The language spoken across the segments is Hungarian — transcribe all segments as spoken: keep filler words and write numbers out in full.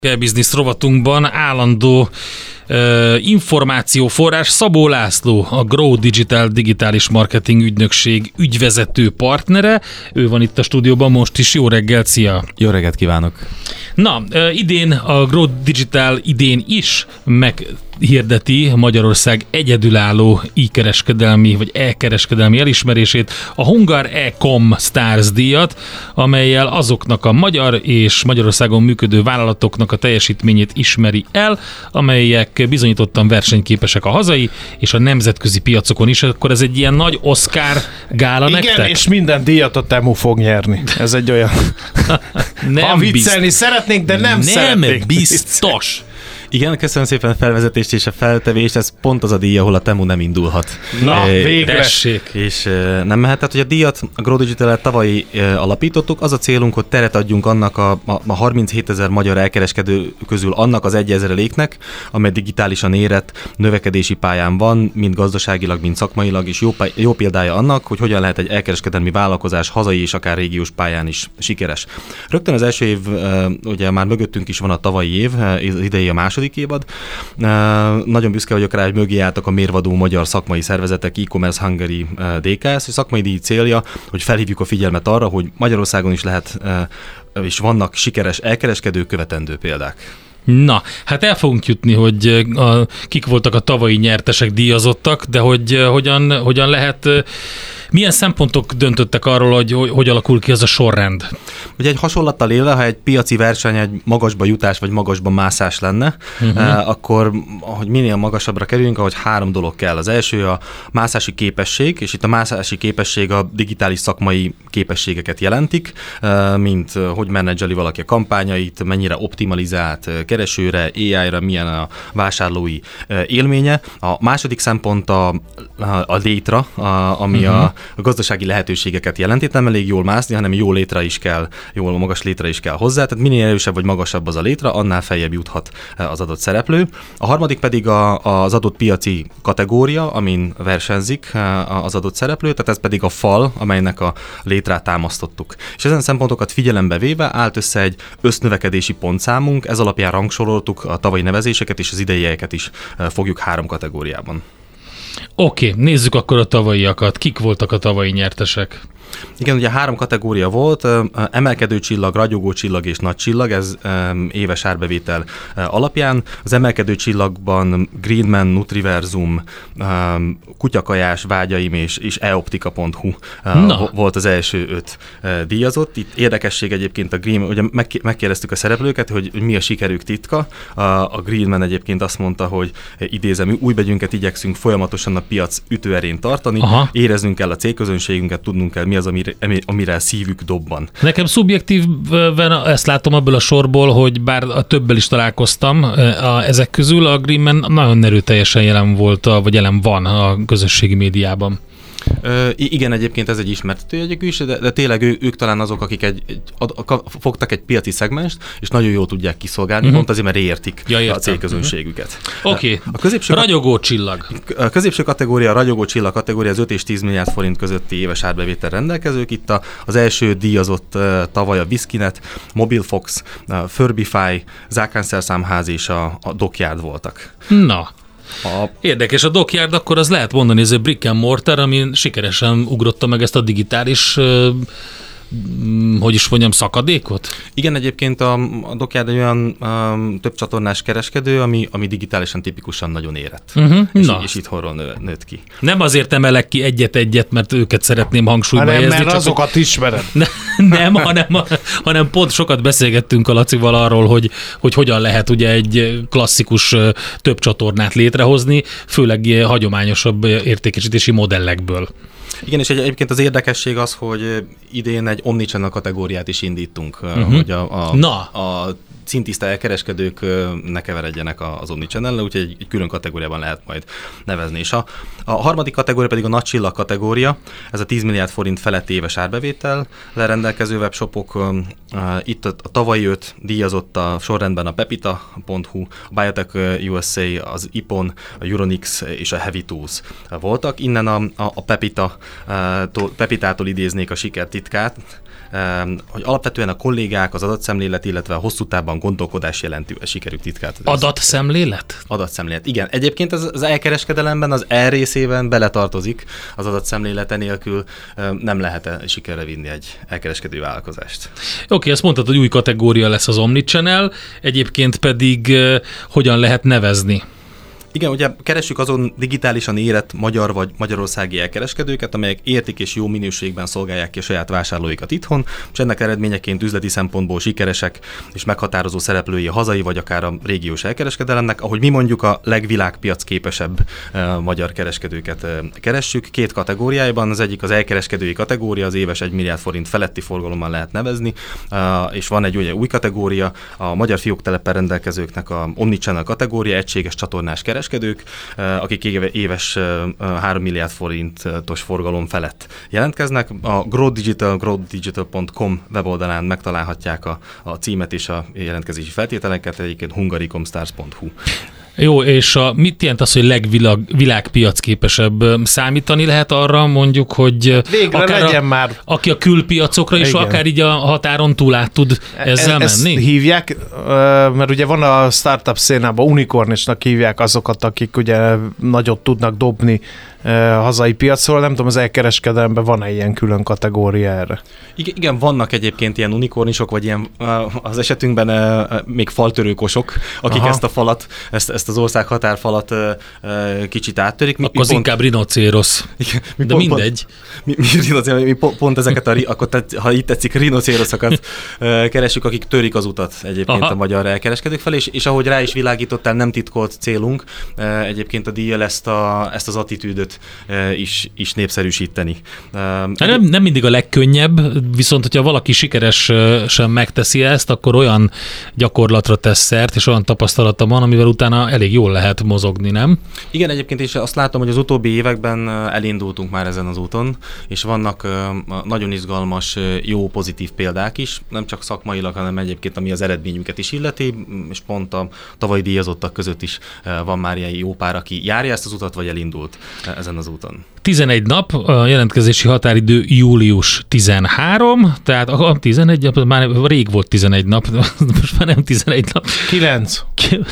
Business rovatunkban állandó uh, információforrás Szabó László, a Grow Digital digitális marketing ügynökség ügyvezető partnere. Ő van itt a stúdióban most is. Jó reggelt, szia! Jó reggelt kívánok! Na, uh, idén a Grow Digital idén is meghirdeti Magyarország egyedülálló i-kereskedelmi vagy e-kereskedelmi elismerését, a Hungar e-com Stars díjat, amellyel azoknak a magyar és Magyarországon működő vállalatoknak a teljesítményét ismeri el, amelyek bizonyítottan versenyképesek a hazai és a nemzetközi piacokon is. Akkor ez egy ilyen nagy Oscar gála igen, nektek? És minden díjat a Temu fog nyerni. Ez egy olyan... nem ha viccelni bizt... szeretnénk, de nem, nem szeretnénk. Nem biztos. Igen, köszönöm szépen a felvezetést és a feltevést, ez pont az a díj, ahol a Temu nem indulhat. Na, e, végre! Tessék. És e, nem mehet, tehát hogy a díjat a Grow Digital-el tavaly e, alapítottuk, az a célunk, hogy teret adjunk annak a, a, a harminchét-ezer magyar elkereskedő közül annak az egyezereléknek, amely digitálisan érett növekedési pályán van, mind gazdaságilag, mind szakmailag, és jó, jó példája annak, hogy hogyan lehet egy elkereskedelmi vállalkozás hazai és akár régiós pályán is sikeres. Rögtön az első év, e, ugye már mögöttünk is van a tavalyi év, az idei a második évad. Uh, nagyon büszke vagyok rá, hogy mögé álltak a mérvadó magyar szakmai szervezetek, e-commerce Hungary uh, dé ká es, és szakmai díj célja, hogy felhívjuk a figyelmet arra, hogy Magyarországon is lehet, uh, és vannak sikeres elkereskedő követendő példák. Na, hát el fogunk jutni, hogy a, kik voltak a tavalyi nyertesek, díjazottak, de hogy hogyan, hogyan lehet, milyen szempontok döntöttek arról, hogy hogy alakul ki az a sorrend? Ugye egy hasonlattal élve, ha egy piaci verseny egy magasba jutás vagy magasba mászás lenne, uh-huh. eh, akkor hogy minél magasabbra kerüljünk, ahogy három dolog kell. Az első a mászási képesség, és itt a mászási képesség a digitális szakmai képességeket jelentik, eh, mint hogy menedzseli valaki a kampányait, mennyire optimalizált keresőre, á í-ra, milyen a vásárlói eh, élménye. A második szempont a, a létra, a, ami uh-huh. a a gazdasági lehetőségeket jelenti, nem elég jól mászni, hanem jó létre is kell, jól magas létre is kell hozzá, tehát minél erősebb vagy magasabb az a létra, annál feljebb juthat az adott szereplő. A harmadik pedig a, az adott piaci kategória, amin versenyzik az adott szereplő, tehát ez pedig a fal, amelynek a létrát támasztottuk. És ezen szempontokat figyelembe véve állt össze egy össznövekedési pontszámunk, ez alapján rangsoroltuk a tavalyi nevezéseket és az ideieket is fogjuk három kategóriában. Oké, okay, nézzük akkor a tavalyiakat. Kik voltak a tavalyi nyertesek? Igen, ugye három kategória volt, emelkedő csillag, ragyogó csillag és nagy csillag, ez éves árbevétel alapján. Az emelkedő csillagban Greenman, Nutriversum, Kutyakajás, Vágyaim és, és eoptika pont hu Na. volt az első öt díjazott. Itt érdekesség egyébként a Greenman, ugye megkérdeztük a szereplőket, hogy mi a sikerük titka. A Greenman egyébként azt mondta, hogy idézem, új begyünket igyekszünk folyamatosan a piac ütőerén tartani, Aha. éreznünk kell a célközönségünket, tudnunk kell, mi az, amire, amire a szívük dobban. Nekem szubjektíven ezt látom abból a sorból, hogy bár a többel is találkoztam, a, ezek közül a Greenman nagyon erőteljesen jelen volt, vagy jelen van a közösségi médiában. Ö, igen, egyébként ez egy ismert tényleg is, de, de tényleg ő, ők talán azok, akik egy, egy, ad, a, fogtak egy piaci szegmest, és nagyon jól tudják kiszolgálni, uh-huh. pont azért, mert értik ja, a célközönségüket. Oké, okay. Ragyogó csillag. A középső kategória, a ragyogó csillag kategória az öt és tíz milliárd forint közötti éves árbevétel rendelkezők. Itt a, az első díjazott uh, tavaly a Viskinet, Mobilfox, uh, Furbify, Zákánszerszámház és a, a Dockyard voltak. Na. A... Érdekes, a Dockyard akkor az lehet mondani, ez egy brick and mortar, ami sikeresen ugrotta meg ezt a digitális, hogy is mondjam, szakadékot? Igen, egyébként a, a Dockyard egy olyan um, több csatornás kereskedő, ami, ami digitálisan tipikusan nagyon érett. Uh-huh. És, és itthonról nő, nőtt ki. Nem azért emelek ki egyet-egyet, mert őket szeretném hangsúlyba hanem, helyezni. mert azokat hogy... ismered. Ne, nem, hanem, hanem pont sokat beszélgettünk a Lacival arról, hogy, hogy hogyan lehet ugye egy klasszikus több csatornát létrehozni, főleg hagyományosabb értékesítési modellekből. Igen, és egyébként az érdekesség az, hogy idén egy omnichannel kategóriát is indítunk, uh-huh. hogy a, a, a szintiszta elkereskedők ne keveredjenek az omnichannel-le, úgyhogy egy, egy külön kategóriában lehet majd nevezni. És a, a harmadik kategória pedig a nagy csillag kategória, ez a tíz milliárd forint feletti éves árbevétel rendelkező webshopok. Itt a, a tavalyi öt díjazott a sorrendben a pepita pont hu, a Biotech u es á, az Ipon, a Euronix és a Heavy Tools voltak. Innen a, a, a Pepita, Pepitától idéznék a siker titkát, hogy alapvetően a kollégák, az adatszemlélet, illetve a hosszú távban gondolkodás jelenti a sikerük titkát. Adatszemlélet? Adatszemlélet, igen. Egyébként az, az elkereskedelemben, az E részében beletartozik, az adatszemlélete nélkül nem lehet sikerre vinni egy elkereskedő vállalkozást. Oké, okay, azt mondtad, hogy új kategória lesz az Omnichannel, egyébként pedig uh, hogyan lehet nevezni? Igen, ugye keressük azon digitálisan érett magyar vagy magyarországi elkereskedőket, amelyek értik és jó minőségben szolgálják ki a saját vásárlóikat itthon, és ennek eredményeként üzleti szempontból sikeresek és meghatározó szereplői a hazai vagy akár a régiós elkereskedelemnek, ahogy mi mondjuk a legvilágpiac képesebb uh, magyar kereskedőket uh, keressük. Két kategóriájában, az egyik az elkereskedői kategória, az éves egy milliárd forint feletti forgalommal lehet nevezni, uh, és van egy ugye, új kategória, a magyar fióktelepen rendelkezőknek a Omnichannel kategória, egységes csatornás kereskedők, kereskedők, akik éves három milliárd forintos forgalom felett jelentkeznek. A Growth Digital, growth digital pont com weboldalán megtalálhatják a, a címet és a jelentkezési feltételeket, egyébként hungaricomstars pont hu. Jó, és a, mit jelent az, hogy legvilágpiac képesebb? Számítani lehet arra, mondjuk, hogy végre akár legyen a, már. Aki a külpiacokra is, Igen. akár így a határon túl át tud ezzel e- ezt menni? hívják, mert ugye van a startup szénában, unikornisnak hívják azokat, akik ugye nagyot tudnak dobni hazai piacról. Nem tudom, az elkereskedelemben van-e ilyen külön kategória erre? Igen, igen, vannak egyébként ilyen unikornisok, vagy ilyen az esetünkben még faltörőkosok, akik Aha. ezt a falat, ezt, ezt az ország határfalat kicsit áttörik. Mi, Akkor mi inkább pont... rinocérosz. Igen, mi de pont, mindegy. Mi, mi, mi, mi pont ezeket, a, akkor tetszik, ha így tetszik, rinocéroszokat keresünk, akik törik az utat egyébként Aha. a magyar elkereskedők felé, és, és ahogy rá is világítottál, nem titkolt célunk, egyébként a díjjal ezt, a, ezt az attitűdöt is, is népszerűsíteni. Nem, nem mindig a legkönnyebb, viszont hogyha valaki sikeresen megteszi ezt, akkor olyan gyakorlatra tesz szert, és olyan tapasztalata van, amivel utána elég jól lehet mozogni, nem? Igen, egyébként is azt látom, hogy az utóbbi években elindultunk már ezen az úton, és vannak nagyon izgalmas, jó, pozitív példák is, nem csak szakmailag, hanem egyébként, ami az eredményünket is illeti, és pont a tavalyi díjazottak között is van már ilyen jó pár, aki járja ezt az utat, vagy elindult ezen az úton. tizenegy nap, a jelentkezési határidő július tizenhárom, tehát a tizenegy nap, már rég volt tizenegy nap, most már nem tizenegy nap. kilenc.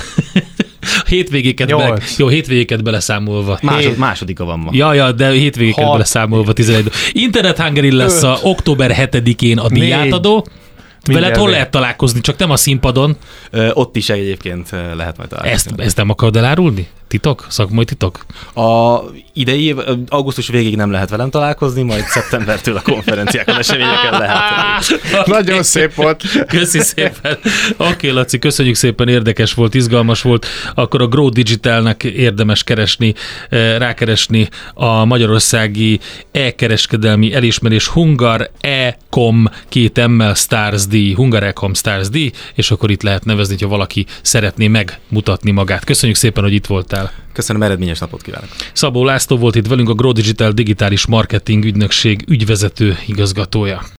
Hétvégéket, bele, jó, hétvégéket beleszámolva. Másod, másodika van ma. Ja, ja, de hétvégéket Hat. beleszámolva tizenegy. Internet Hungary lesz a október hetedikén a díjátadó. Veled hol lehet találkozni, csak nem a színpadon? Ö, ott is egyébként lehet majd találkozni. Ezt, ezt nem akarod elárulni? Titok? Szakmai titok? A idei év, augusztus végéig nem lehet velem találkozni, majd szeptembertől a konferenciákon, eseményeken lehet. Okay. Nagyon szép volt. Köszi szépen. Oké, okay, Laci, köszönjük szépen, érdekes volt, izgalmas volt. Akkor a Growth Digitalnek érdemes keresni, rákeresni a magyarországi e-kereskedelmi elismerés Hungar e-com két M-mel Stars díj, Hungar e-com Stars díj, és akkor itt lehet nevezni, ha valaki szeretné megmutatni magát. Köszönjük szépen, hogy itt voltál. Köszönöm, eredményes napot kívánok. Szabó László volt itt velünk, a Growth Digital digitális marketing ügynökség ügyvezető igazgatója.